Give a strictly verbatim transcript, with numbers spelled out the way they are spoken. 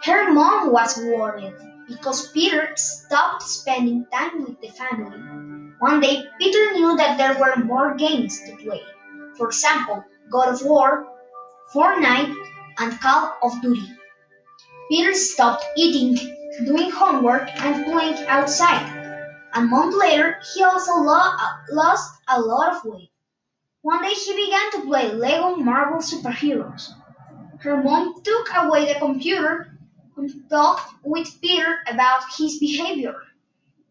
Her mom was worried because Peter stopped spending time with the family. One day, Peter knew that there were more games to play. For example, God of War, Fortnite, and Call of Duty. Peter stopped eating, doing homework, and playing outside. A month later, he also lo- lost a lot of weight. One day, he began to play Lego Marvel Superheroes. Her mom took away the computer and talked with Peter about his behavior.